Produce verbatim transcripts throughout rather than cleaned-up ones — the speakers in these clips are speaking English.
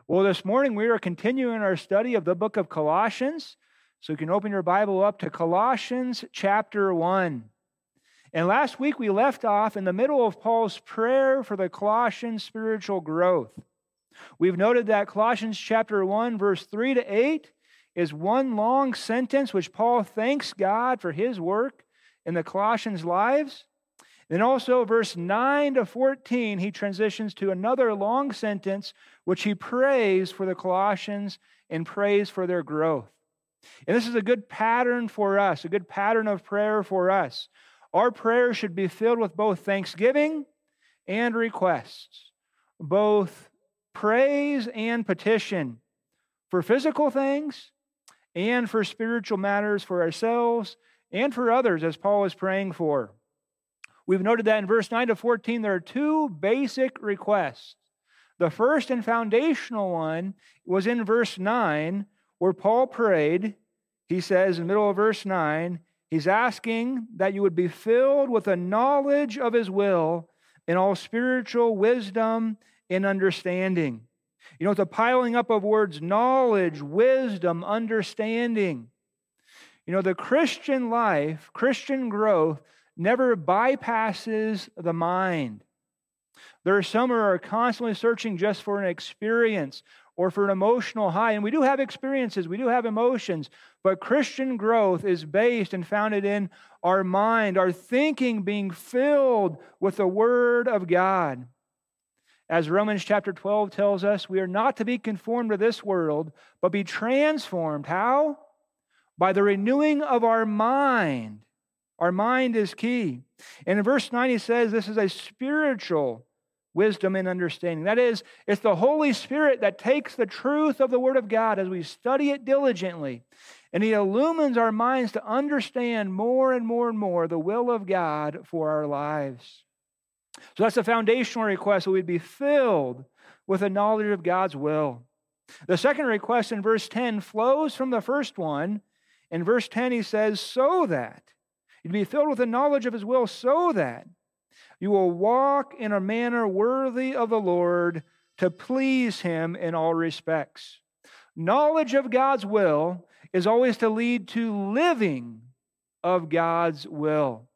Well, this morning we are continuing our study of the book of Colossians. So you can open your Bible up to Colossians chapter one. And last week we left off in the middle of Paul's prayer for the Colossians' spiritual growth. We've noted that Colossians chapter one, verse three to eight is one long sentence which Paul thanks God for his work in the Colossians' lives. Then also verse nine to fourteen, he transitions to another long sentence which he prays for the Colossians and prays for their growth. And this is a good pattern for us, a good pattern of prayer for us. Our prayer should be filled with both thanksgiving and requests, both praise and petition for physical things and for spiritual matters for ourselves and for others, as Paul is praying for. We've noted that in verse nine to fourteen, there are two basic requests. The first and foundational one was in verse nine, where Paul prayed. He says in the middle of verse nine, he's asking that you would be filled with a knowledge of His will in all spiritual wisdom and understanding. You know, it's a piling up of words: knowledge, wisdom, understanding. You know, the Christian life, Christian growth, never bypasses the mind. There are some who are constantly searching just for an experience or for an emotional high. And we do have experiences, we do have emotions, but Christian growth is based and founded in our mind, our thinking being filled with the Word of God. As Romans chapter twelve tells us, we are not to be conformed to this world, but be transformed. How? By the renewing of our mind. Our mind is key. And in verse nine, he says this is a spiritual wisdom and understanding. That is, it's the Holy Spirit that takes the truth of the Word of God as we study it diligently, and He illumines our minds to understand more and more and more the will of God for our lives. So that's the foundational request, that we'd be filled with a knowledge of God's will. The second request in verse ten flows from the first one. In verse ten, he says, so that you'd be filled with the knowledge of His will, so that you will walk in a manner worthy of the Lord, to please Him in all respects. Knowledge of God's will is always to lead to living of God's will.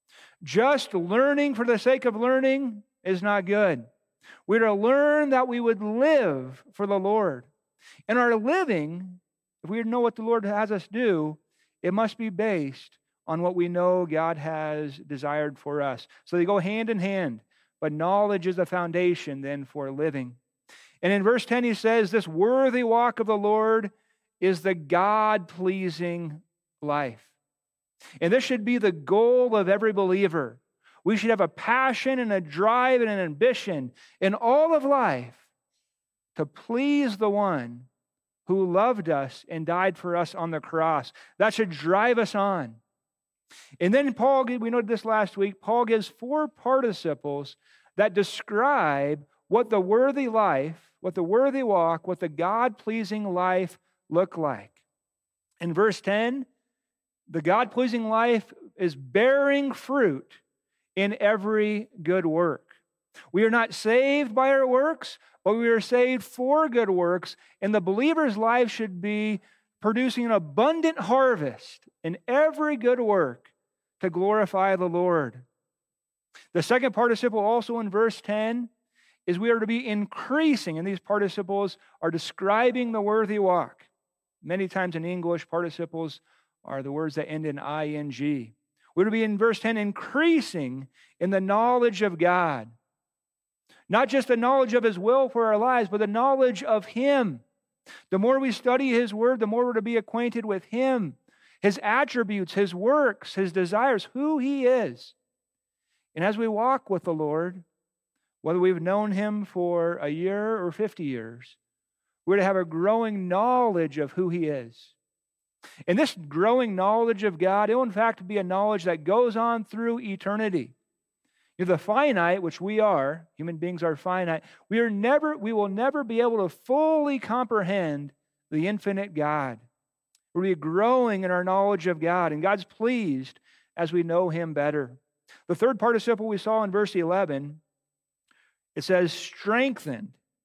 Just learning for the sake of learning is not good. We're to learn that we would live for the Lord. And our living, if we know what the Lord has us do, it must be based on what we know God has desired for us. So they go hand in hand, but knowledge is the foundation then for living. And in verse ten, he says, this worthy walk of the Lord is the God-pleasing life. And this should be the goal of every believer. We should have a passion and a drive and an ambition in all of life to please the one who loved us and died for us on the cross. That should drive us on. And then Paul, we noted this last week, Paul gives four participles that describe what the worthy life, what the worthy walk, what the God-pleasing life look like. In verse ten, the God-pleasing life is bearing fruit in every good work. We are not saved by our works, but we are saved for good works, and the believer's life should be producing an abundant harvest in every good work to glorify the Lord. The second participle also in verse ten is we are to be increasing, and these participles are describing the worthy walk. Many times in English, participles are the words that end in ing. We're to be in verse ten, increasing in the knowledge of God. Not just the knowledge of His will for our lives, but the knowledge of Him. The more we study His Word, the more we're to be acquainted with Him, His attributes, His works, His desires, who He is. And as we walk with the Lord, whether we've known Him for a year or fifty years, we're to have a growing knowledge of who He is. And this growing knowledge of God, it will in fact be a knowledge that goes on through eternity. You know, the finite, which we are, human beings are finite, we are never, we will never be able to fully comprehend the infinite God. We'll be growing in our knowledge of God, and God's pleased as we know Him better. The third participle we saw in verse eleven, it says strengthened,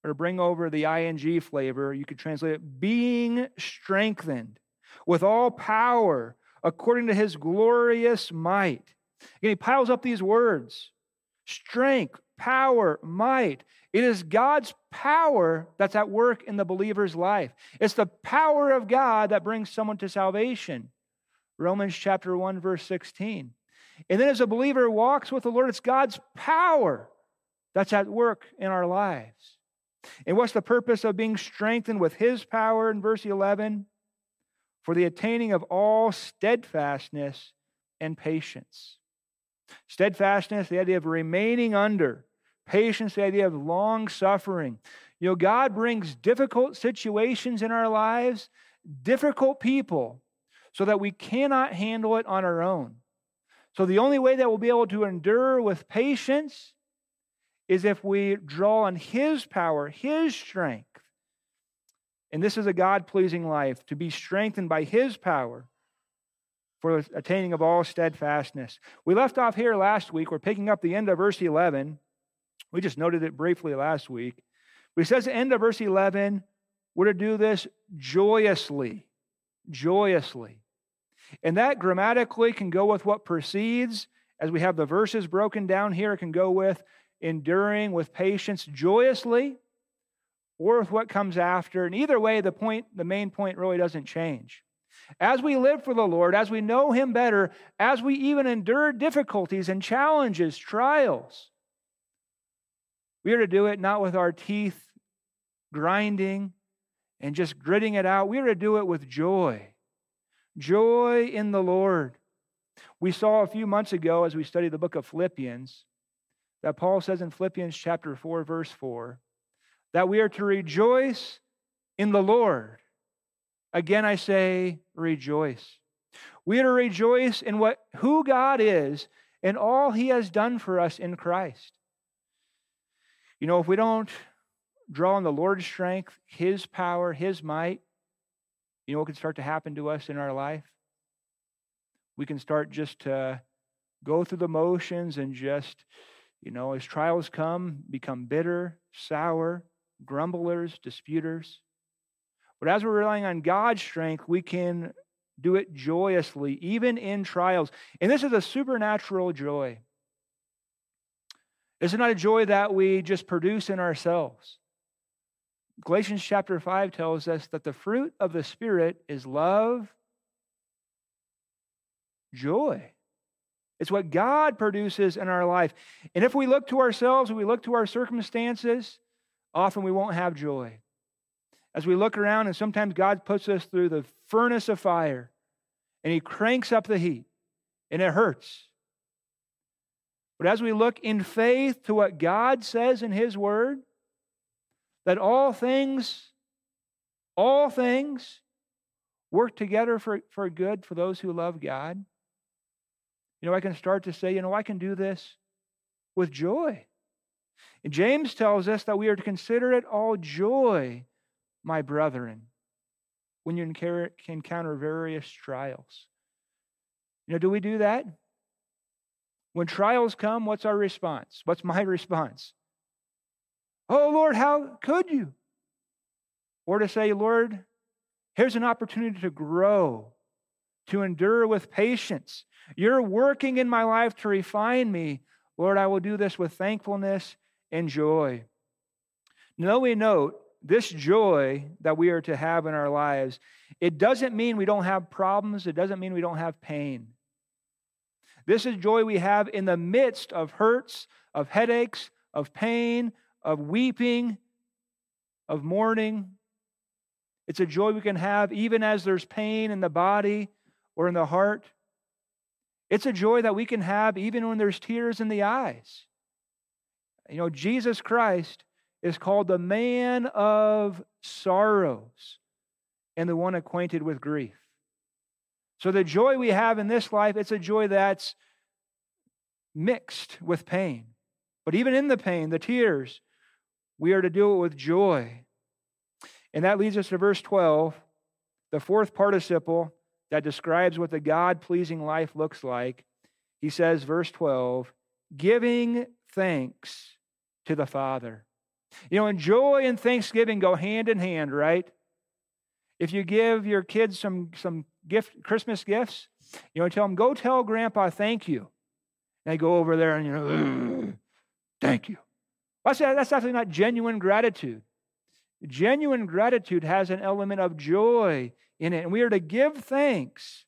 or to bring over the ing flavor, you could translate it, being strengthened with all power according to his glorious might. Again, he piles up these words. Strength, power, might. It is God's power that's at work in the believer's life. It's the power of God that brings someone to salvation. Romans chapter one, verse sixteen. And then as a believer walks with the Lord, it's God's power that's at work in our lives. And what's the purpose of being strengthened with his power in verse eleven? For the attaining of all steadfastness and patience. Steadfastness, the idea of remaining under. Patience, the idea of long suffering. You know, God brings difficult situations in our lives, difficult people, so that we cannot handle it on our own. So the only way that we'll be able to endure with patience is if we draw on his power, his strength. And this is a God-pleasing life, to be strengthened by his power for the attaining of all steadfastness. We left off here last week. We're picking up the end of verse eleven. We just noted it briefly last week. But it says at the end of verse eleven, we're to do this joyously. Joyously. And that grammatically can go with what precedes. As we have the verses broken down here, it can go with enduring with patience joyously, or with what comes after. And either way, the point, the main point really doesn't change. As we live for the Lord, as we know him better, as we even endure difficulties and challenges, trials, we are to do it not with our teeth grinding and just gritting it out. We are to do it with joy. Joy in the Lord. We saw a few months ago as we studied the book of Philippians that Paul says in Philippians chapter four, verse four, that we are to rejoice in the Lord. Again, I say, rejoice. We are to rejoice in what who God is and all he has done for us in Christ. You know, if we don't draw on the Lord's strength, his power, his might, you know what can start to happen to us in our life? We can start just to go through the motions and just, you know, as trials come, become bitter, sour, grumblers, disputers. But as we're relying on God's strength, we can do it joyously, even in trials. And this is a supernatural joy. This is not a joy that we just produce in ourselves. Galatians chapter five tells us that the fruit of the Spirit is love, joy. It's what God produces in our life. And if we look to ourselves, we look to our circumstances, often we won't have joy. As we look around, and sometimes God puts us through the furnace of fire, and he cranks up the heat, and it hurts. But as we look in faith to what God says in his word, that all things, all things work together for, for good for those who love God, you know, I can start to say, you know, I can do this with joy. And James tells us that we are to consider it all joy, my brethren, when you encounter various trials. You know, do we do that? When trials come, what's our response? What's my response? Oh, Lord, how could you? Or to say, Lord, here's an opportunity to grow, to endure with patience. You're working in my life to refine me. Lord, I will do this with thankfulness and joy. Now we note, this joy that we are to have in our lives, it doesn't mean we don't have problems. It doesn't mean we don't have pain. This is joy we have in the midst of hurts, of headaches, of pain, of weeping, of mourning. It's a joy we can have even as there's pain in the body or in the heart. It's a joy that we can have even when there's tears in the eyes. You know, Jesus Christ is called the man of sorrows and the one acquainted with grief. So the joy we have in this life, it's a joy that's mixed with pain. But even in the pain, the tears, we are to do it with joy. And that leads us to verse twelve, the fourth participle that describes what the God-pleasing life looks like. He says, verse twelve, giving thanks to the Father. You know, and joy and thanksgiving go hand in hand, right? If you give your kids some, some gift, Christmas gifts, you know, tell them, go tell Grandpa thank you. And they go over there and, you know, thank you. That's, that's actually not genuine gratitude. Genuine gratitude has an element of joy in it. And we are to give thanks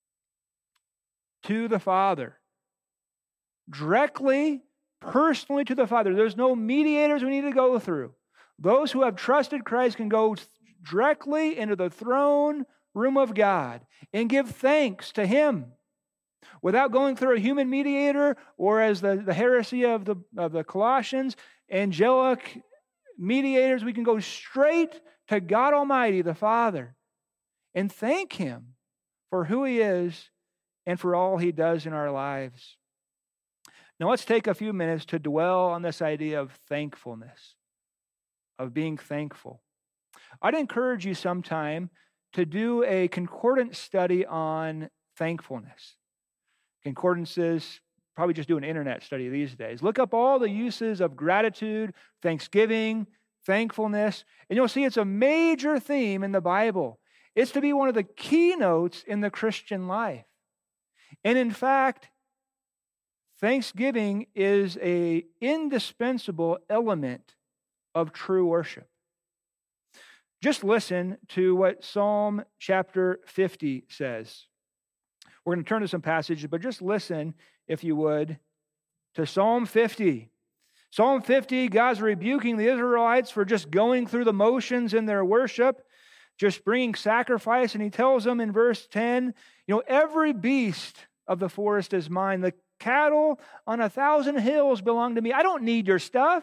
to the Father. Directly, personally to the Father. There's no mediators we need to go through. Those who have trusted Christ can go directly into the throne room of God and give thanks to Him without going through a human mediator, or as the, the heresy of the, of the Colossians, angelic mediators. We can go straight to God Almighty, the Father, and thank Him for who He is and for all He does in our lives. Now let's take a few minutes to dwell on this idea of thankfulness, of being thankful. I'd encourage you sometime to do a concordance study on thankfulness. Concordances, probably just do an internet study these days. Look up all the uses of gratitude, thanksgiving, thankfulness, and you'll see it's a major theme in the Bible. It's to be one of the keynotes in the Christian life. And in fact, thanksgiving is an indispensable element of true worship. Just listen to what Psalm chapter fifty says. We're going to turn to some passages, but just listen, if you would, to Psalm fifty. Psalm fifty, God's rebuking the Israelites for just going through the motions in their worship, just bringing sacrifice, and He tells them in verse ten, you know, every beast of the forest is mine. The cattle on a thousand hills belong to me. I don't need your stuff.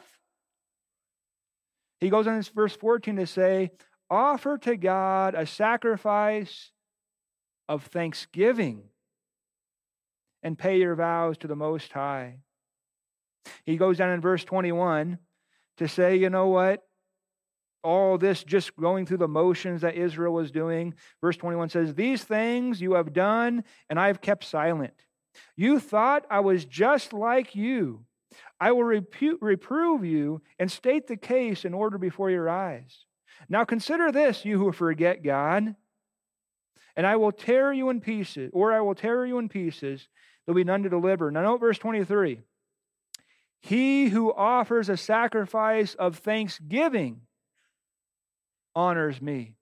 He goes on in verse fourteen to say, offer to God a sacrifice of thanksgiving and pay your vows to the Most High. He goes down in verse twenty-one to say, you know what? All this just going through the motions that Israel was doing. Verse twenty-one says, these things you have done, and I have kept silent. You thought I was just like you. I will repu- reprove you and state the case in order before your eyes. Now consider this, you who forget God, and I will tear you in pieces, or I will tear you in pieces. There'll be none to deliver. Now note verse twenty-three. He who offers a sacrifice of thanksgiving honors me.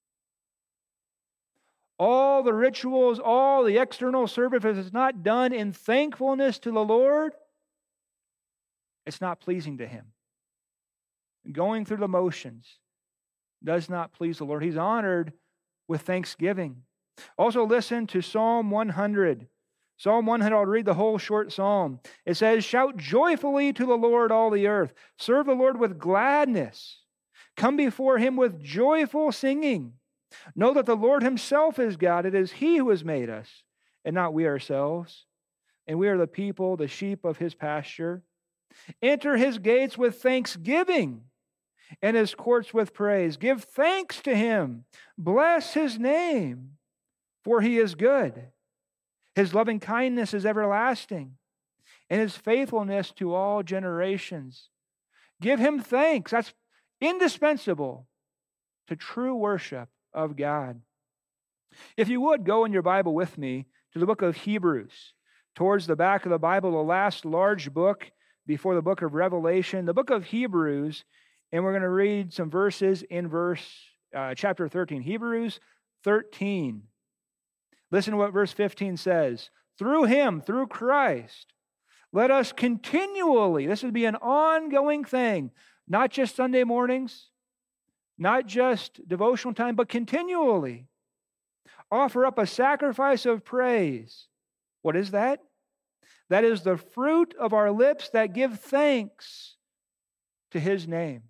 All the rituals, all the external service, if it's not done in thankfulness to the Lord, it's not pleasing to Him. Going through the motions does not please the Lord. He's honored with thanksgiving. Also listen to Psalm one hundred. Psalm one hundred, I'll read the whole short psalm. It says, shout joyfully to the Lord, all the earth. Serve the Lord with gladness. Come before Him with joyful singing. Know that the Lord Himself is God. It is He who has made us, and not we ourselves. And we are the people, the sheep of His pasture. Enter His gates with thanksgiving, and His courts with praise. Give thanks to Him. Bless His name, for He is good. His loving kindness is everlasting, and His faithfulness to all generations. Give Him thanks. That's indispensable to true worship of God. If you would, go in your Bible with me to the book of Hebrews. Towards the back of the Bible, the last large book before the book of Revelation, the book of Hebrews, and we're going to read some verses in verse uh, chapter thirteen. Hebrews thirteen. Listen to what verse fifteen says. Through Him, through Christ, let us continually, this would be an ongoing thing, not just Sunday mornings, not just devotional time, but continually offer up a sacrifice of praise. What is that? That is the fruit of our lips that give thanks to His name.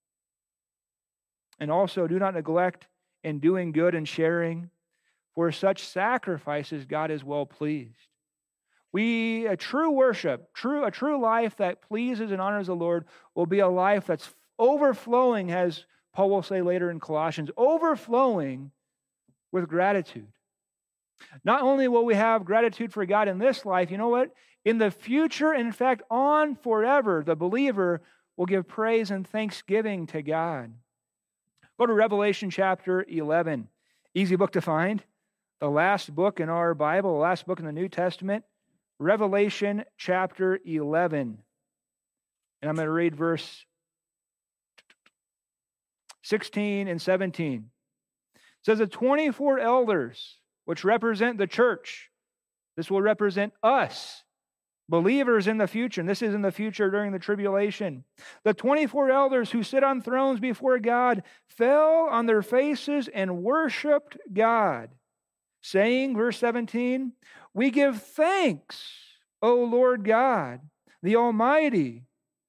And also do not neglect in doing good and sharing, for such sacrifices God is well pleased. We, a true worship, true, a true life that pleases and honors the Lord will be a life that's overflowing, as Paul will say later in Colossians, overflowing with gratitude. Not only will we have gratitude for God in this life, you know what? In the future, in fact, on forever, the believer will give praise and thanksgiving to God. Go to Revelation chapter eleven. Easy book to find. The last book in our Bible, the last book in the New Testament. Revelation chapter eleven. And I'm going to read verse sixteen and seventeen. It says, the twenty-four elders, which represent the church, this will represent us, believers in the future, and this is in the future during the tribulation. The twenty-four elders who sit on thrones before God fell on their faces and worshiped God, saying, verse seventeen, we give thanks, O Lord God, the Almighty,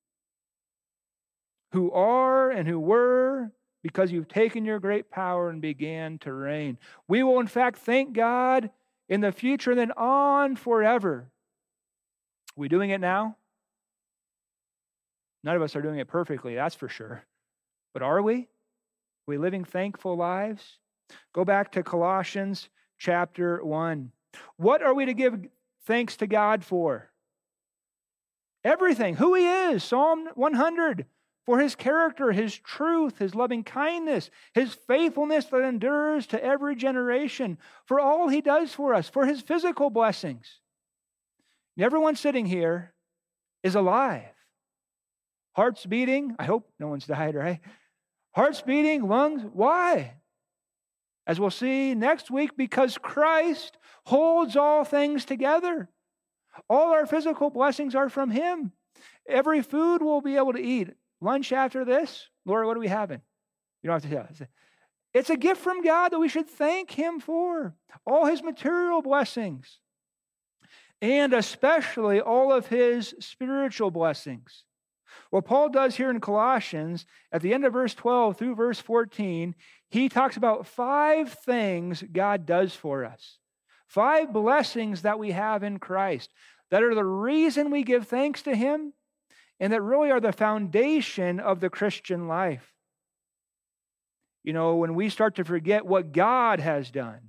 who are and who were, because you've taken your great power and began to reign. We will in fact thank God in the future and then on forever. Are we doing it now? None of us are doing it perfectly, that's for sure. But are we? Are we living thankful lives? Go back to Colossians chapter one. What are we to give thanks to God for? Everything. Who He is. Psalm one hundred. For His character, His truth, His loving kindness, His faithfulness that endures to every generation, for all He does for us, for His physical blessings. Everyone sitting here is alive. Hearts beating. I hope no one's died, right? Hearts beating, lungs. Why? As we'll see next week, because Christ holds all things together. All our physical blessings are from Him. Every food we'll be able to eat. Lunch after this, Lord, what are we having? You don't have to tell. It's a gift from God that we should thank Him for. All His material blessings. And especially all of His spiritual blessings. What Paul does here in Colossians, at the end of verse twelve through verse fourteen, he talks about five things God does for us. Five blessings that we have in Christ that are the reason we give thanks to Him and that really are the foundation of the Christian life. You know, when we start to forget what God has done,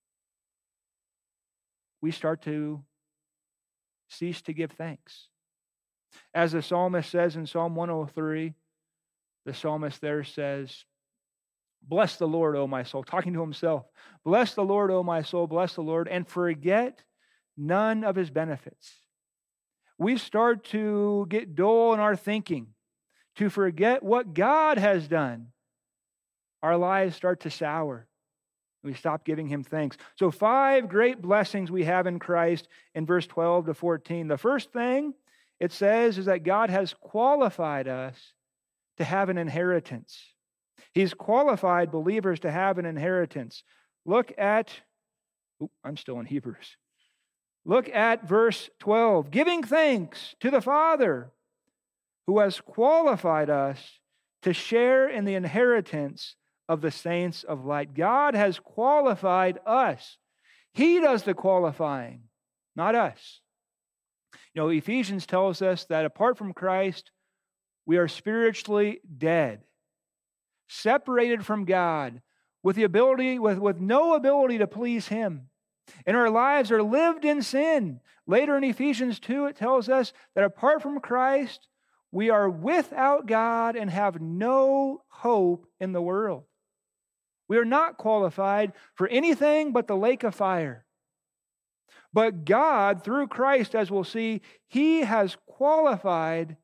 we start to cease to give thanks. As the psalmist says in Psalm one oh three, the psalmist there says, bless the Lord, O my soul, talking to himself. Bless the Lord, O my soul, bless the Lord, and forget none of His benefits. We start to get dull in our thinking, to forget what God has done. Our lives start to sour. We stop giving Him thanks. So five great blessings we have in Christ in verse twelve to fourteen. The first thing it says is that God has qualified us to have an inheritance. He's qualified believers to have an inheritance. Look at, oops, I'm still in Hebrews. Look at verse twelve. Giving thanks to the Father who has qualified us to share in the inheritance of the saints of light. God has qualified us. He does the qualifying, not us. You know, Ephesians tells us that apart from Christ, we are spiritually dead, separated from God, with the ability, with, with no ability to please Him. And our lives are lived in sin. Later in Ephesians two, it tells us that apart from Christ, we are without God and have no hope in the world. We are not qualified for anything but the lake of fire. But God, through Christ, as we'll see, He has qualified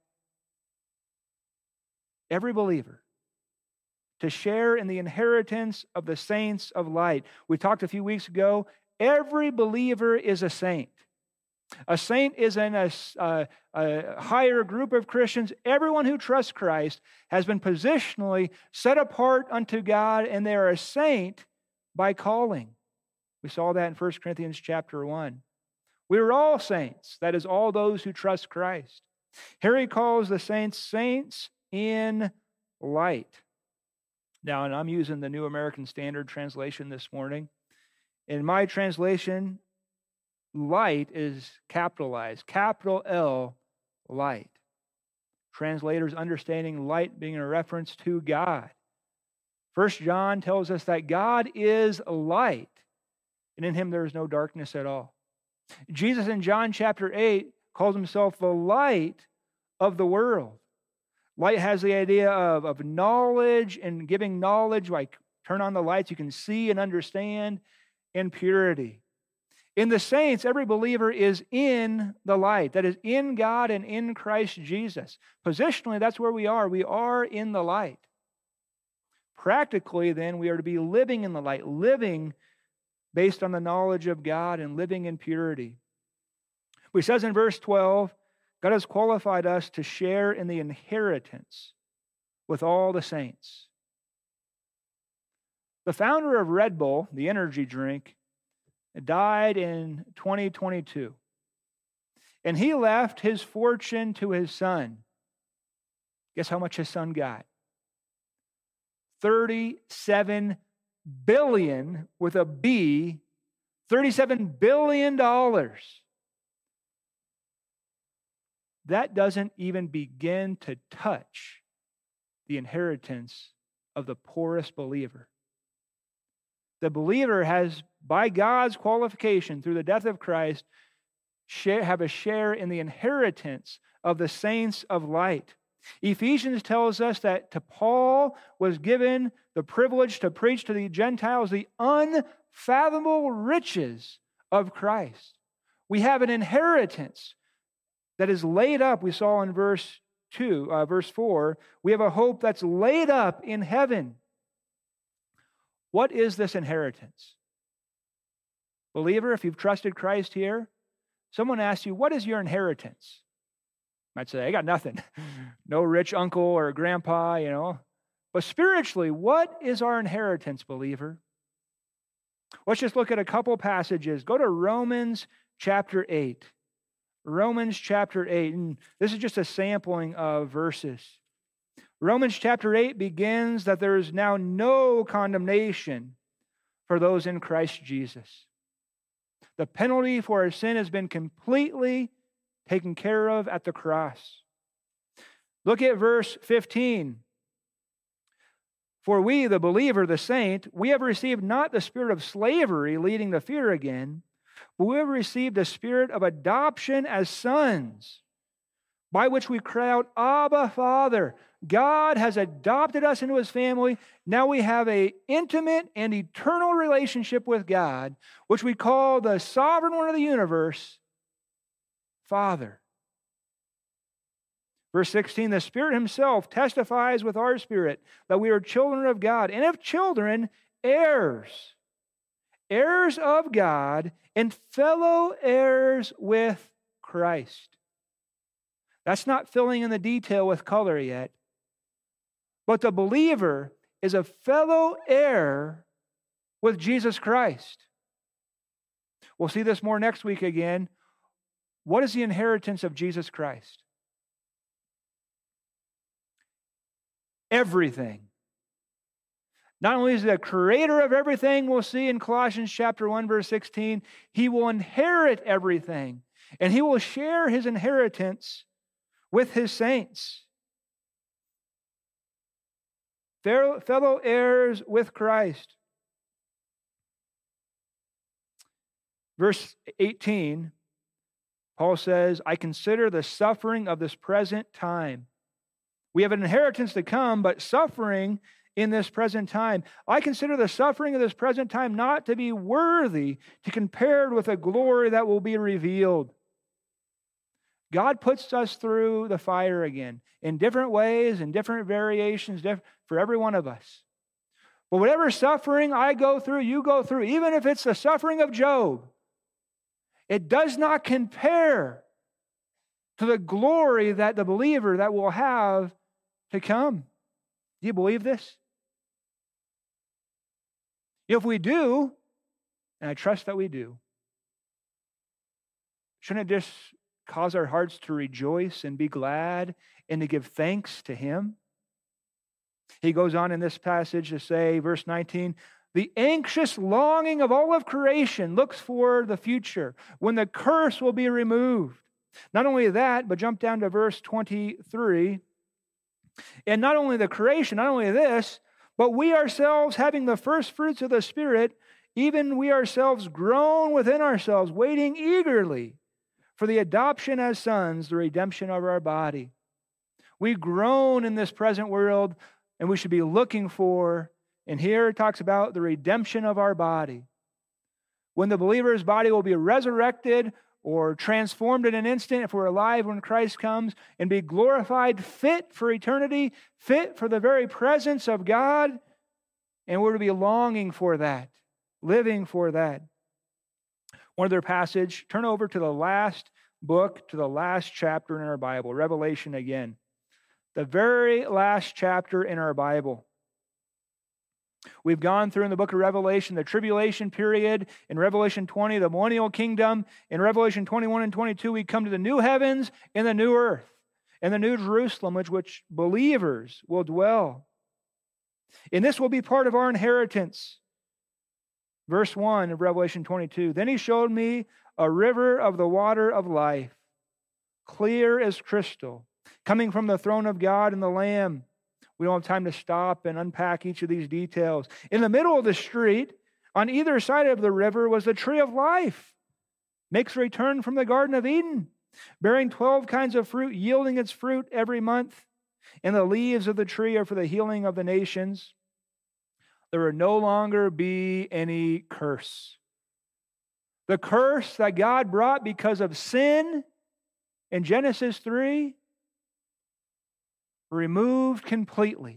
every believer to share in the inheritance of the saints of light. We talked a few weeks ago, every believer is a saint. A saint is in a, a, a higher group of Christians. Everyone who trusts Christ has been positionally set apart unto God, and they are a saint by calling. We saw that in First Corinthians chapter one. We are all saints. That is, all those who trust Christ. Here he calls the saints, saints in light. Now, and I'm using the New American Standard Translation this morning. In my translation, light is capitalized, capital L, light. Translators understanding light being a reference to God. First John tells us that God is light, and in Him there is no darkness at all. Jesus in John chapter eight calls Himself the light of the world. Light has the idea of, of knowledge and giving knowledge, like turn on the lights, you can see and understand, and purity. In the saints, every believer is in the light. That is, in God and in Christ Jesus. Positionally, that's where we are. We are in the light. Practically, then, we are to be living in the light, living based on the knowledge of God and living in purity. He says in verse twelve, God has qualified us to share in the inheritance with all the saints. The founder of Red Bull, the energy drink, died in twenty twenty-two. And he left his fortune to his son. Guess how much his son got? thirty-seven billion with a B, thirty-seven billion dollars. That doesn't even begin to touch the inheritance of the poorest believer. The believer has, by God's qualification through the death of Christ, share, have a share in the inheritance of the saints of light. Ephesians tells us that to Paul was given the privilege to preach to the Gentiles the unfathomable riches of Christ. We have an inheritance that is laid up, we saw in verse two, uh, verse four. We have a hope that's laid up in heaven. What is this inheritance? Believer, if you've trusted Christ here, someone asks you, what is your inheritance? You might say, I got nothing. No rich uncle or grandpa, you know. But spiritually, what is our inheritance, believer? Let's just look at a couple passages. Go to Romans chapter eight. Romans chapter eight, and this is just a sampling of verses. Romans chapter eight begins that there is now no condemnation for those in Christ Jesus. The penalty for our sin has been completely taken care of at the cross. Look at verse fifteen. For we, the believer, the saint, we have received not the spirit of slavery leading to fear again, but we have received a spirit of adoption as sons, by which we cry out, Abba, Father. God has adopted us into His family. Now we have an intimate and eternal relationship with God, which we call the sovereign one of the universe, Father. Verse sixteen, the Spirit Himself testifies with our spirit that we are children of God, and if children, heirs, heirs of God, and fellow heirs with Christ. That's not filling in the detail with color yet. But the believer is a fellow heir with Jesus Christ. We'll see this more next week again. What is the inheritance of Jesus Christ? Everything. Not only is He the creator of everything, we'll see in Colossians chapter one, verse sixteen, He will inherit everything, and He will share His inheritance with His saints. Fellow heirs with Christ. Verse eighteen, Paul says, I consider the suffering of this present time. We have an inheritance to come, but suffering in this present time. I consider the suffering of this present time not to be worthy to compare with the glory that will be revealed. God puts us through the fire again in different ways, in different variations for every one of us. But whatever suffering I go through, you go through, even if it's the suffering of Job, it does not compare to the glory that the believer that will have to come. Do you believe this? If we do, and I trust that we do, shouldn't it just cause our hearts to rejoice and be glad and to give thanks to Him? He goes on in this passage to say, verse nineteen, the anxious longing of all of creation looks for the future, when the curse will be removed. Not only that, but jump down to verse twenty-three. And not only the creation, not only this, but we ourselves having the first fruits of the Spirit, even we ourselves groan within ourselves, waiting eagerly for the adoption as sons, the redemption of our body. We groan in this present world, and we should be looking for, and here it talks about the redemption of our body. When the believer's body will be resurrected or transformed in an instant if we're alive when Christ comes, and be glorified, fit for eternity, fit for the very presence of God, and we're to be longing for that, living for that. One other passage, turn over to the last book, to the last chapter in our Bible, Revelation again. The very last chapter in our Bible. We've gone through in the book of Revelation the tribulation period. In Revelation twenty, the millennial kingdom. In Revelation twenty-one and twenty-two, we come to the new heavens and the new earth and the new Jerusalem, which, which believers will dwell. And this will be part of our inheritance. Verse one of Revelation twenty-two, then he showed me a river of the water of life, clear as crystal, coming from the throne of God and the Lamb. We don't have time to stop and unpack each of these details. In the middle of the street, on either side of the river, was the tree of life, makes a return from the Garden of Eden, bearing twelve kinds of fruit, yielding its fruit every month. And the leaves of the tree are for the healing of the nations. There will no longer be any curse. The curse that God brought because of sin in Genesis three, removed completely.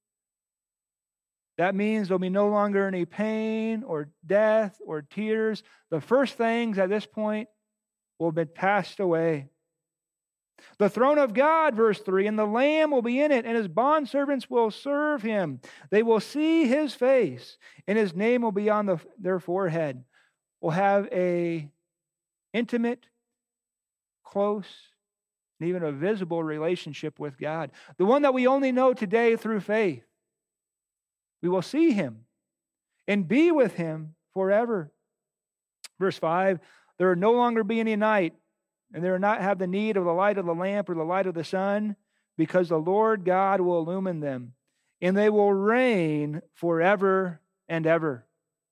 That means there'll be no longer any pain or death or tears. The first things at this point will have been passed away. The throne of God, verse three, and the Lamb will be in it, and his bondservants will serve him. They will see his face, and his name will be on the, their forehead. We'll have a intimate, close, and even a visible relationship with God. The one that we only know today through faith. We will see him and be with him forever. Verse five, there will no longer be any night, and they will not have the need of the light of the lamp or the light of the sun, because the Lord God will illumine them, and they will reign forever and ever.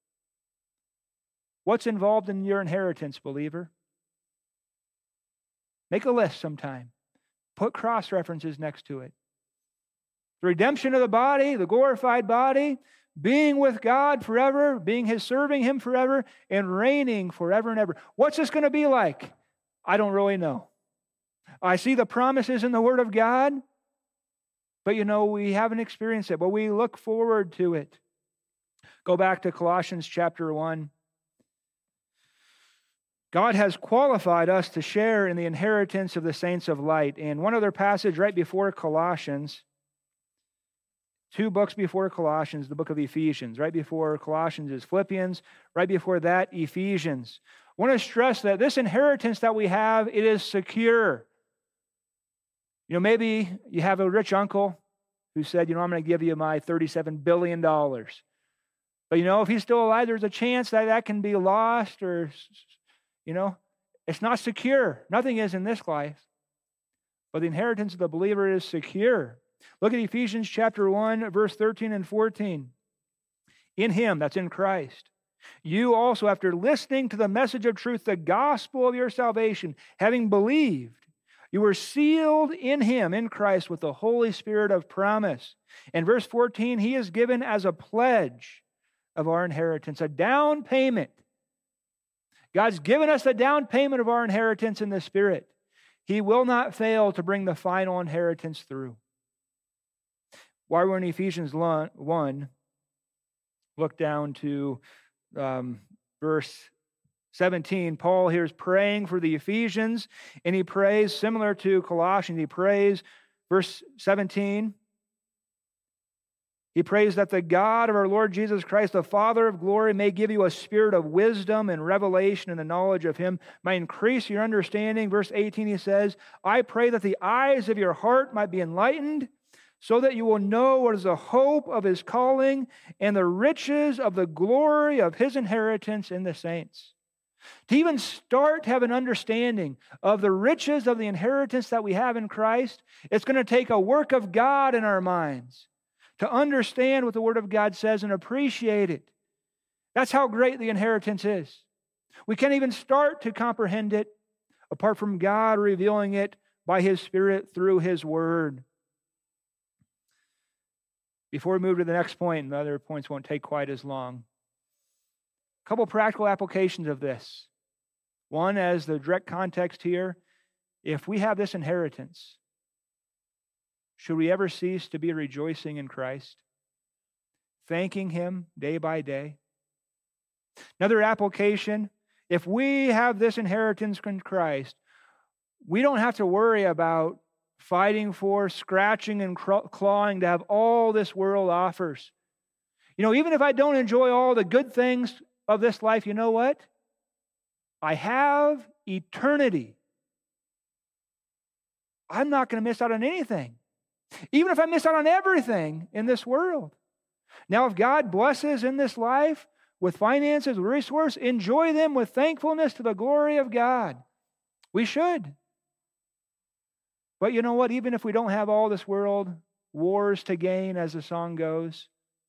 What's involved in your inheritance, believer? Make a list sometime. Put cross references next to it. The redemption of the body, the glorified body, being with God forever, being his, serving him forever, and reigning forever and ever. What's this going to be like? I don't really know. I see the promises in the Word of God, but you know, we haven't experienced it, but we look forward to it. Go back to Colossians chapter one. God has qualified us to share in the inheritance of the saints of light. And one other passage right before Colossians, two books before Colossians, the book of Ephesians. Right before Colossians is Philippians. Right before that, Ephesians. I want to stress that this inheritance that we have, it is secure. You know, maybe you have a rich uncle who said, you know, I'm going to give you my thirty-seven billion dollars. But, you know, if he's still alive, there's a chance that that can be lost or... You know, it's not secure. Nothing is in this life. But the inheritance of the believer is secure. Look at Ephesians chapter one, verse thirteen and fourteen. In him, that's in Christ, you also, after listening to the message of truth, the gospel of your salvation, having believed, you were sealed in him, in Christ, with the Holy Spirit of promise. And verse fourteen, he is given as a pledge of our inheritance, a down payment. God's given us the down payment of our inheritance in the Spirit. He will not fail to bring the final inheritance through. While we're in Ephesians one, look down to um, verse seventeen. Paul here is praying for the Ephesians, and he prays similar to Colossians. He prays, verse seventeen, he prays that the God of our Lord Jesus Christ, the Father of glory, may give you a spirit of wisdom and revelation and the knowledge of him, may increase your understanding. Verse eighteen, he says, I pray that the eyes of your heart might be enlightened, so that you will know what is the hope of his calling and the riches of the glory of his inheritance in the saints. To even start to have an understanding of the riches of the inheritance that we have in Christ, it's going to take a work of God in our minds to understand what the Word of God says and appreciate it. That's how great the inheritance is. We can't even start to comprehend it apart from God revealing it by his Spirit through his Word. Before we move to the next point, and the other points won't take quite as long. A couple practical applications of this. One, as the direct context here, if we have this inheritance, should we ever cease to be rejoicing in Christ, thanking Him day by day? Another application, if we have this inheritance in Christ, we don't have to worry about fighting for, scratching, and clawing to have all this world offers. You know, even if I don't enjoy all the good things of this life, you know what? I have eternity. I'm not going to miss out on anything, even if I miss out on everything in this world. Now, if God blesses in this life with finances, with resources, enjoy them with thankfulness to the glory of God. We should. But you know what? Even if we don't have all this world wars to gain, as the song goes,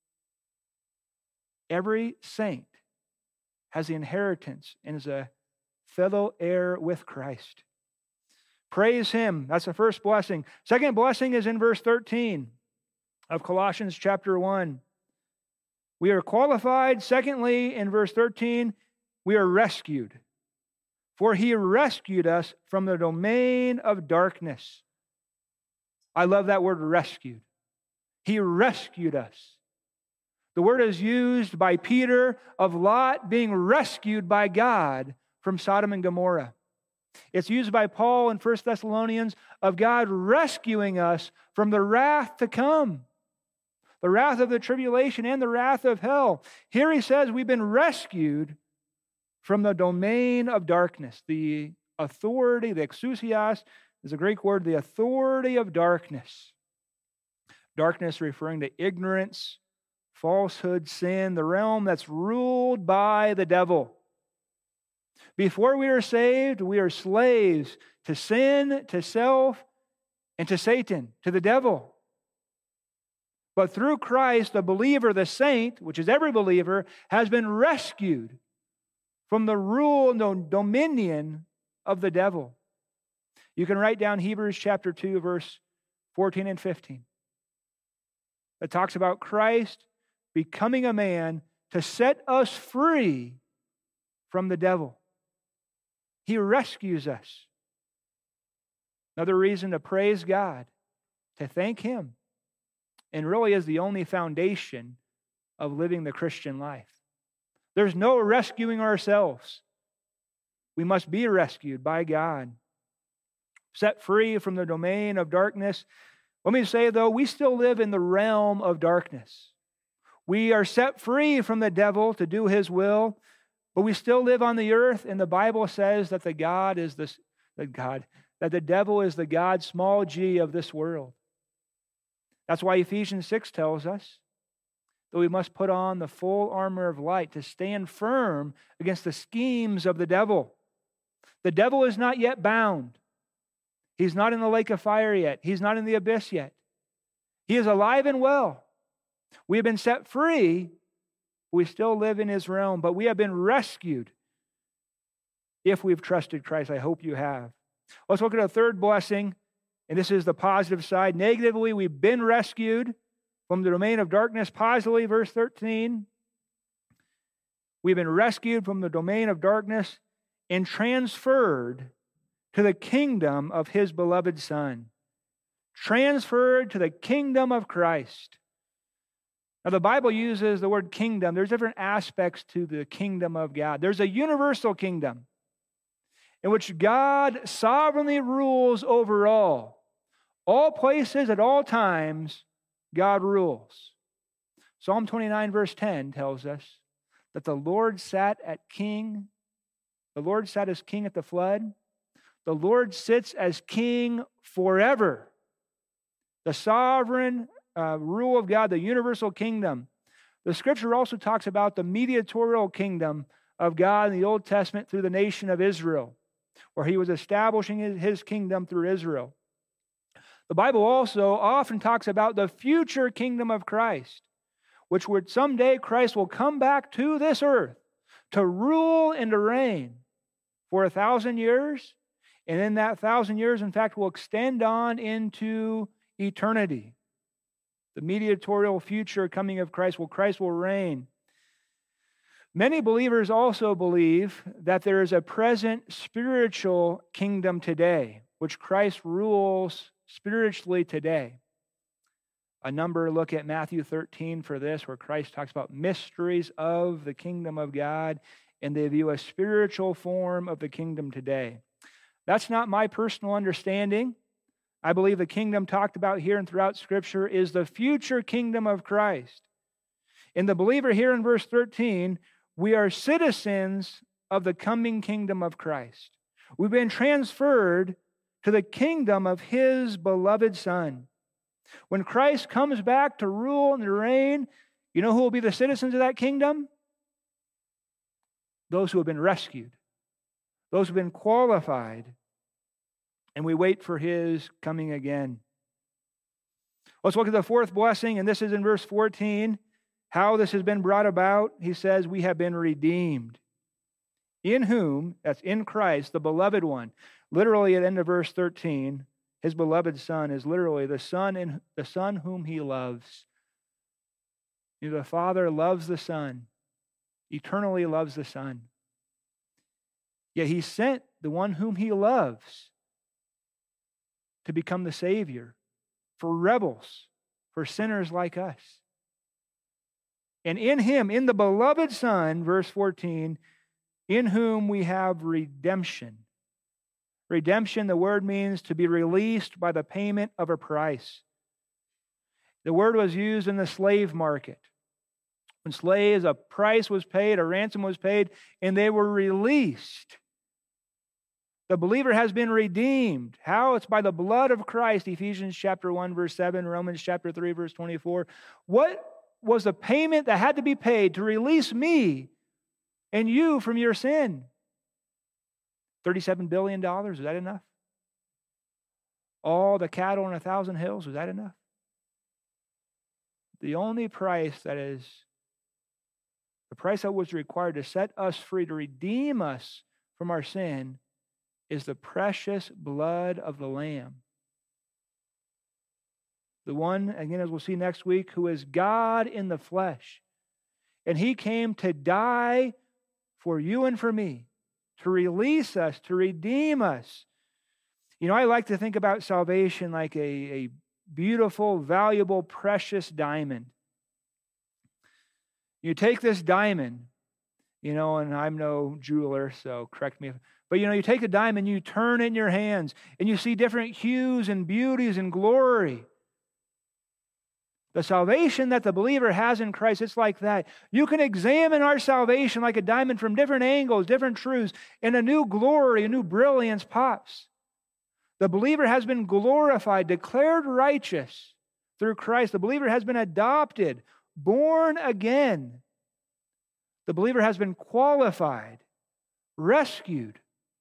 every saint has the inheritance and is a fellow heir with Christ. Praise Him. That's the first blessing. Second blessing is in verse thirteen of Colossians chapter one. We are qualified. Secondly, in verse thirteen, we are rescued. For He rescued us from the domain of darkness. I love that word, rescued. He rescued us. The word is used by Peter of Lot being rescued by God from Sodom and Gomorrah. It's used by Paul in First Thessalonians of God rescuing us from the wrath to come, the wrath of the tribulation and the wrath of hell. Here he says we've been rescued from the domain of darkness. The authority, the exousias, is a Greek word, the authority of darkness. Darkness referring to ignorance, falsehood, sin, the realm that's ruled by the devil. Before we are saved, we are slaves to sin, to self, and to Satan, to the devil. But through Christ, the believer, the saint, which is every believer, has been rescued from the rule and dominion of the devil. You can write down Hebrews chapter two, verse fourteen and fifteen. It talks about Christ becoming a man to set us free from the devil. He rescues us. Another reason to praise God, to thank Him, and really is the only foundation of living the Christian life. There's no rescuing ourselves. We must be rescued by God, set free from the domain of darkness. Let me say, though, we still live in the realm of darkness. We are set free from the devil to do his will, but we still live on the earth, and the Bible says that the God is this, the God, that the devil is the God, small g, of this world. That's why Ephesians six tells us that we must put on the full armor of light to stand firm against the schemes of the devil. The devil is not yet bound. He's not in the lake of fire yet. He's not in the abyss yet. He is alive and well. We have been set free. We still live in his realm, but we have been rescued if we've trusted Christ. I hope you have. Let's look at a third blessing, and this is the positive side. Negatively, we've been rescued from the domain of darkness. Positively, verse thirteen, we've been rescued from the domain of darkness and transferred to the kingdom of His beloved Son. Transferred to the kingdom of Christ. Now, the Bible uses the word kingdom. There's different aspects to the kingdom of God. There's a universal kingdom in which God sovereignly rules over all. All places, at all times, God rules. Psalm twenty-nine, verse ten tells us that the Lord sat at king. The Lord sat as king at the flood. The Lord sits as king forever. The sovereign uh, rule of God, the universal kingdom. The Scripture also talks about the mediatorial kingdom of God in the Old Testament through the nation of Israel, where He was establishing His, his kingdom through Israel. The Bible also often talks about the future kingdom of Christ, which would someday Christ will come back to this earth to rule and to reign for a thousand years. And in that thousand years, in fact, will extend on into eternity. the mediatorial future coming of Christ. Well, Christ will reign. Many believers also believe that there is a present spiritual kingdom today, which Christ rules spiritually today. A number look at Matthew thirteen for this, where Christ talks about mysteries of the kingdom of God, and they view a spiritual form of the kingdom today. That's not my personal understanding. I believe the kingdom talked about here and throughout Scripture is the future kingdom of Christ. In the believer here in verse thirteen, we are citizens of the coming kingdom of Christ. We've been transferred to the kingdom of His beloved Son. When Christ comes back to rule and to reign, you know who will be the citizens of that kingdom? Those who have been rescued, those who have been qualified, and we wait for His coming again. Let's look at the fourth blessing, and this is in verse fourteen. How this has been brought about, he says, we have been redeemed. In whom, that's in Christ, the beloved one. Literally at the end of verse thirteen, His beloved Son is literally the Son in the Son whom He loves. You know, the Father loves the Son, eternally loves the Son. Yet He sent the one whom He loves to become the Savior for rebels, for sinners like us. And in Him, in the beloved Son, verse fourteen, in whom we have redemption. Redemption, the word means to be released by the payment of a price. The word was used in the slave market. When slaves, a price was paid, a ransom was paid, and they were released. The believer has been redeemed. How? It's by the blood of Christ, Ephesians chapter one, verse seven, Romans chapter three, verse twenty-four. What was the payment that had to be paid to release me and you from your sin? thirty-seven billion dollars, is that enough? All the cattle on a thousand hills, is that enough? The only price that is, the price that was required to set us free, to redeem us from our sin, is the precious blood of the Lamb. The one, again, as we'll see next week, who is God in the flesh. And He came to die for you and for me, to release us, to redeem us. You know, I like to think about salvation like a, a beautiful, valuable, precious diamond. You take this diamond, you know, and I'm no jeweler, so correct me. But, you know, you take the diamond, you turn it in your hands, and you see different hues and beauties and glory. The salvation that the believer has in Christ, it's like that. You can examine our salvation like a diamond from different angles, different truths, and a new glory, a new brilliance pops. The believer has been glorified, declared righteous through Christ. The believer has been adopted, born again. The believer has been qualified, rescued,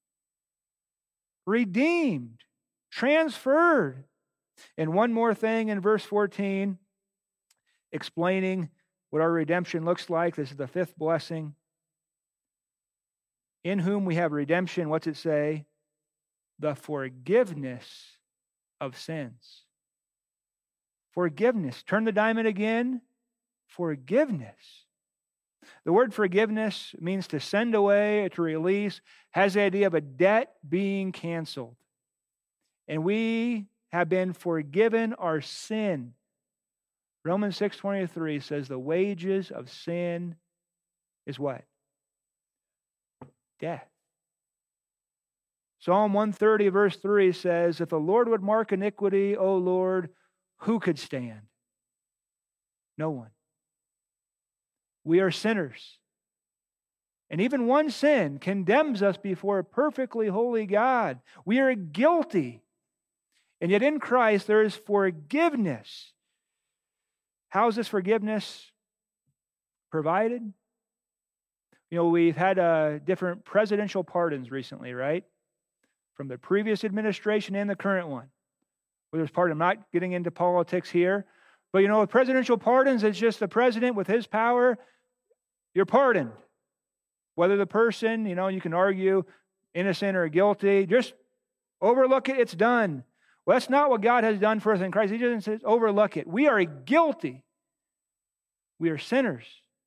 redeemed, transferred. And one more thing in verse fourteen, explaining what our redemption looks like. This is the fifth blessing. In whom we have redemption, what's it say? The forgiveness of sins. Forgiveness. Turn the diamond again. Forgiveness. The word forgiveness means to send away, to release, has the idea of a debt being canceled. And we have been forgiven our sin. Romans six twenty-three says the wages of sin is what? Death. Psalm one thirty verse three says, if the Lord would mark iniquity, O Lord, who could stand? No one. We are sinners. And even one sin condemns us before a perfectly holy God. We are guilty. And yet in Christ there is forgiveness. How is this forgiveness provided? You know, we've had uh, different presidential pardons recently, right? From the previous administration and the current one. Well, there's pardon. I'm not getting into politics here. But, you know, with presidential pardons, it's just the president with his power, you're pardoned. Whether the person, you know, you can argue innocent or guilty, just overlook it, it's done. Well, that's not what God has done for us in Christ. He doesn't say overlook it. We are guilty. We are sinners.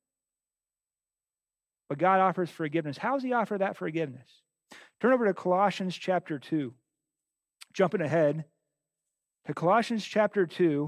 But God offers forgiveness. How does he offer that forgiveness? Turn over to Colossians chapter two. Jumping ahead to Colossians chapter two.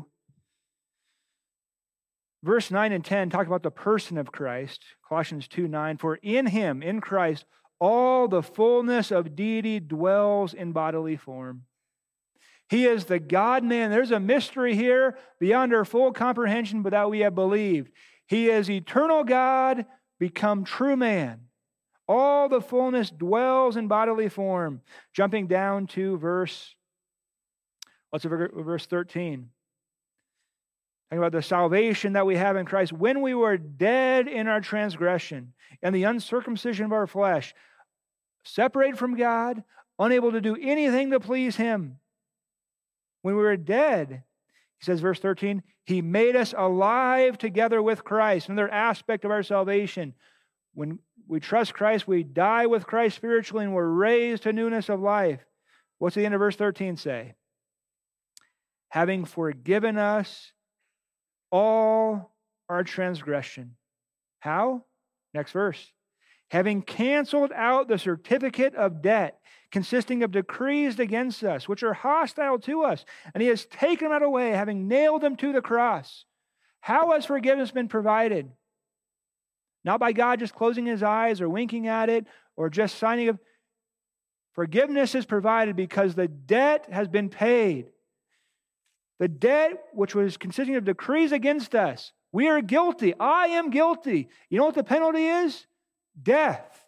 Verse nine and ten talk about the person of Christ. Colossians two nine. For in him, in Christ, all the fullness of deity dwells in bodily form. He is the God-man. There's a mystery here beyond our full comprehension, but that we have believed. He is eternal God, become true man. All the fullness dwells in bodily form. Jumping down to verse, what's it, verse thirteen. Talking about the salvation that we have in Christ. When we were dead in our transgression and the uncircumcision of our flesh, separated from God, unable to do anything to please him. When we were dead, he says, verse thirteen, he made us alive together with Christ. Another aspect of our salvation. When we trust Christ, we die with Christ spiritually and we're raised to newness of life. What's the end of verse thirteen say? Having forgiven us all our transgression. How? Next verse. Having canceled out the certificate of debt consisting of decrees against us, which are hostile to us, and he has taken them away, having nailed them to the cross. How has forgiveness been provided? Not by God just closing his eyes or winking at it or just signing of. Forgiveness is provided because the debt has been paid. The debt which was consisting of decrees against us. We are guilty. I am guilty. You know what the penalty is? Death.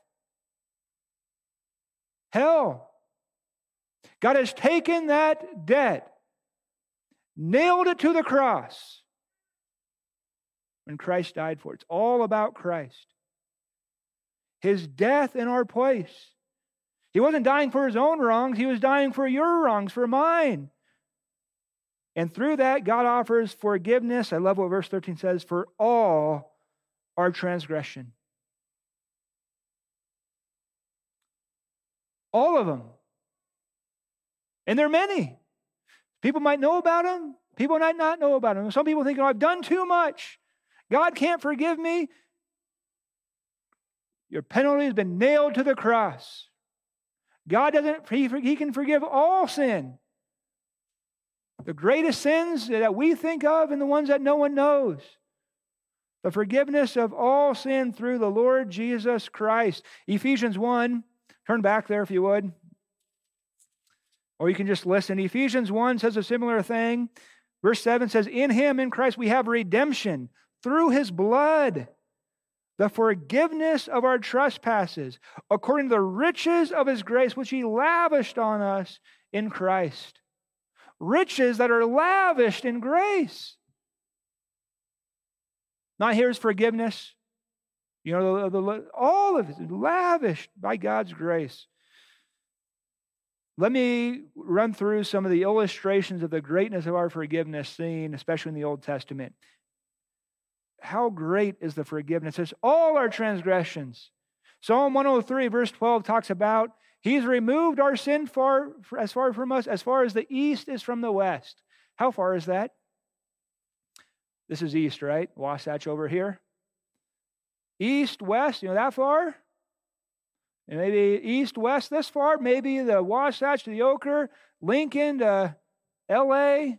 Hell. God has taken that debt, nailed it to the cross when Christ died for it. It's all about Christ. His death in our place. He wasn't dying for his own wrongs. He was dying for your wrongs, for mine. And through that, God offers forgiveness. I love what verse thirteen says, for all our transgression. All of them. And there are many. People might know about them. People might not know about them. Some people think, oh, I've done too much. God can't forgive me. Your penalty has been nailed to the cross. God doesn't, he, he can forgive all sin. The greatest sins that we think of and the ones that no one knows. The forgiveness of all sin through the Lord Jesus Christ. Ephesians one, turn back there if you would. Or you can just listen. Ephesians one says a similar thing. Verse seven says, in him, in Christ, we have redemption through his blood, the forgiveness of our trespasses, according to the riches of his grace, which he lavished on us in Christ. Riches that are lavished in grace. Not here's forgiveness. You know, the, the, all of it is lavished by God's grace. Let me run through some of the illustrations of the greatness of our forgiveness seen, especially in the Old Testament. How great is the forgiveness? It's all our transgressions. Psalm one oh three, verse twelve talks about he's removed our sin far as far from us, as far as the east is from the west. How far is that? This is east, right? Wasatch over here. East, west, you know that far? And maybe east, west this far. Maybe the Wasatch to the Ochre, Lincoln to L A,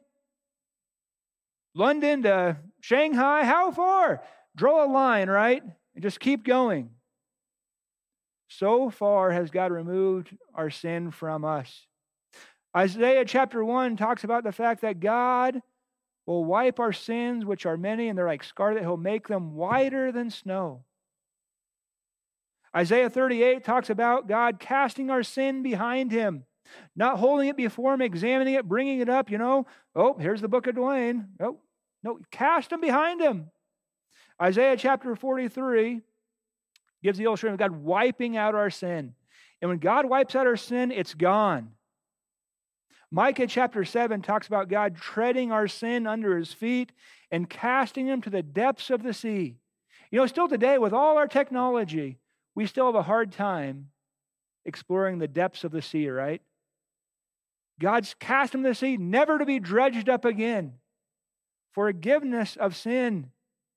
London to Shanghai. How far? Draw a line, right? And just keep going. So far has God removed our sin from us. Isaiah chapter one talks about the fact that God will wipe our sins, which are many, and they're like scarlet. He'll make them whiter than snow. Isaiah thirty-eight talks about God casting our sin behind him, not holding it before him, examining it, bringing it up, you know. Oh, here's the book of Dwayne. Oh, no, cast them behind him. Isaiah chapter forty-three gives the illustration of God wiping out our sin. And when God wipes out our sin, it's gone. Micah chapter seven talks about God treading our sin under his feet and casting them to the depths of the sea. You know, still today, with all our technology, we still have a hard time exploring the depths of the sea, right? God's cast him to the sea, never to be dredged up again. Forgiveness of sin.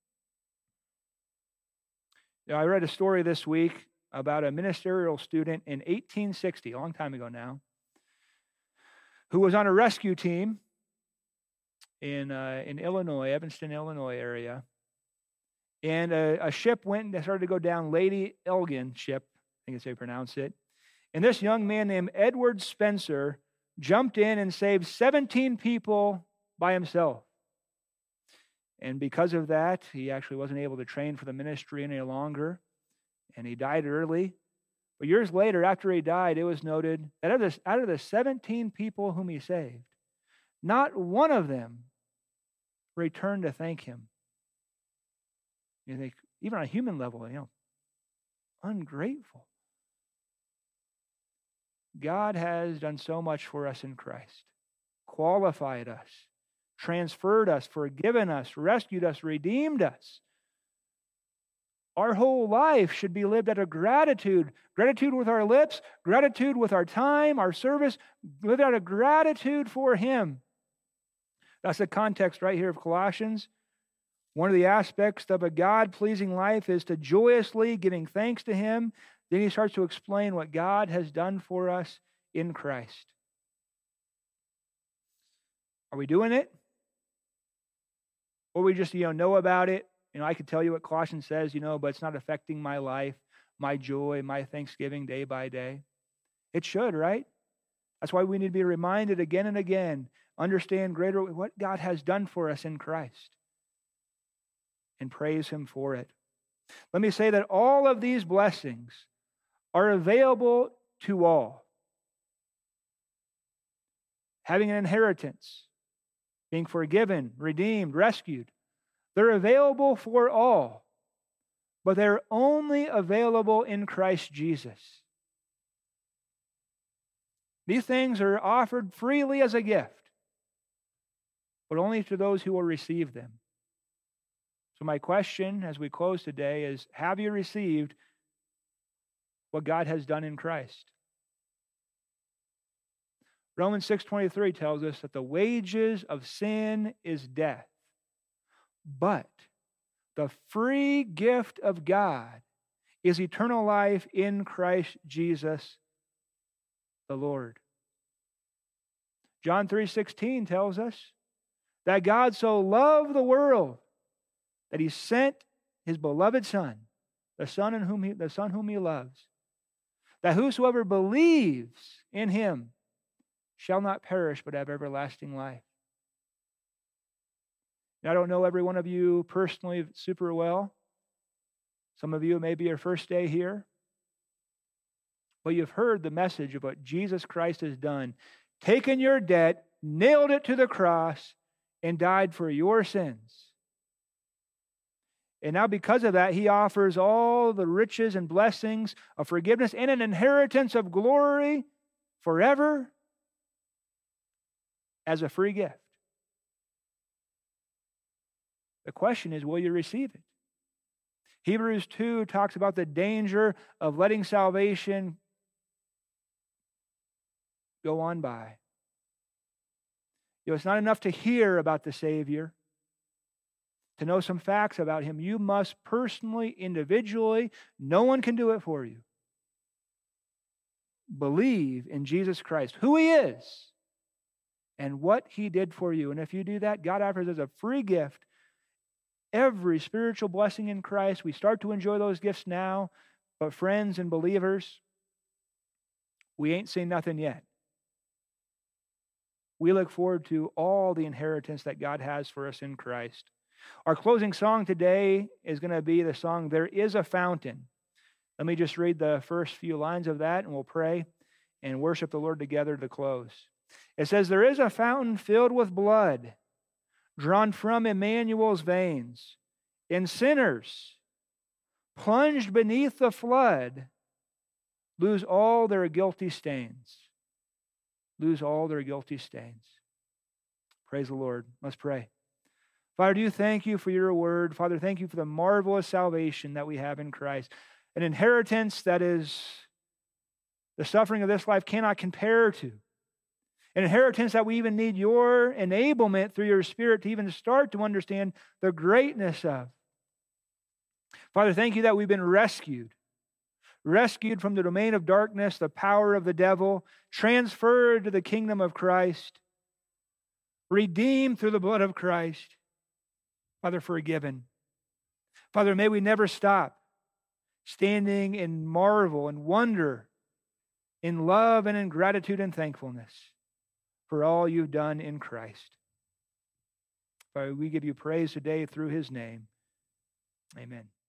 You know, I read a story this week about a ministerial student in eighteen sixty, a long time ago now, who was on a rescue team in uh, in Illinois, Evanston, Illinois area. And a, a ship went and started to go down, Lady Elgin ship, I think that's how you pronounce it. And this young man named Edward Spencer jumped in and saved seventeen people by himself. And because of that, he actually wasn't able to train for the ministry any longer, and he died early. But years later, after he died, it was noted that out of the, out of the seventeen people whom he saved, not one of them returned to thank him. You think, even on a human level, you know, ungrateful. God has done so much for us in Christ, qualified us, transferred us, forgiven us, rescued us, redeemed us. Our whole life should be lived out of gratitude. Gratitude with our lips, gratitude with our time, our service, live out of gratitude for Him. That's the context right here of Colossians. One of the aspects of a God-pleasing life is to joyously giving thanks to Him. Then he starts to explain what God has done for us in Christ. Are we doing it? Or we just, you know, know about it? You know, I could tell you what Colossians says, you know, but it's not affecting my life, my joy, my thanksgiving day by day. It should, right? That's why we need to be reminded again and again, understand greater what God has done for us in Christ, and praise Him for it. Let me say that all of these blessings are available to all. Having an inheritance, being forgiven, redeemed, rescued, they're available for all, but they're only available in Christ Jesus. These things are offered freely as a gift, but only to those who will receive them. So my question as we close today is, have you received what God has done in Christ? Romans six twenty-three tells us that the wages of sin is death, but the free gift of God is eternal life in Christ Jesus the Lord. John three sixteen tells us that God so loved the world that He sent His beloved Son, the Son in whom He, the Son whom He loves, that whosoever believes in Him shall not perish but have everlasting life. Now, I don't know every one of you personally super well. Some of you, it may be your first day here. But you've heard the message of what Jesus Christ has done. Taken your debt, nailed it to the cross, and died for your sins. And now because of that, He offers all the riches and blessings of forgiveness and an inheritance of glory forever as a free gift. The question is, will you receive it? Hebrews two talks about the danger of letting salvation go on by. You know, it's not enough to hear about the Savior, to know some facts about Him. You must personally, individually, no one can do it for you, believe in Jesus Christ, who He is, and what He did for you. And if you do that, God offers as a free gift every spiritual blessing in Christ. We start to enjoy those gifts now, but friends and believers, we ain't seen nothing yet. We look forward to all the inheritance that God has for us in Christ. Our closing song today is going to be the song, There Is a Fountain. Let me just read the first few lines of that, and we'll pray and worship the Lord together to close. It says, there is a fountain filled with blood, drawn from Emmanuel's veins, and sinners, plunged beneath the flood, lose all their guilty stains. Lose all their guilty stains. Praise the Lord. Let's pray. Father, do you thank you for your word. Father, thank you for the marvelous salvation that we have in Christ. An inheritance that is the suffering of this life cannot compare to. An inheritance that we even need your enablement through your Spirit to even start to understand the greatness of. Father, thank you that we've been rescued. Rescued from the domain of darkness, the power of the devil, transferred to the kingdom of Christ, redeemed through the blood of Christ. Father, forgiven. Father, may we never stop standing in marvel and wonder, in love and in gratitude and thankfulness for all you've done in Christ. Father, we give you praise today through his name. Amen.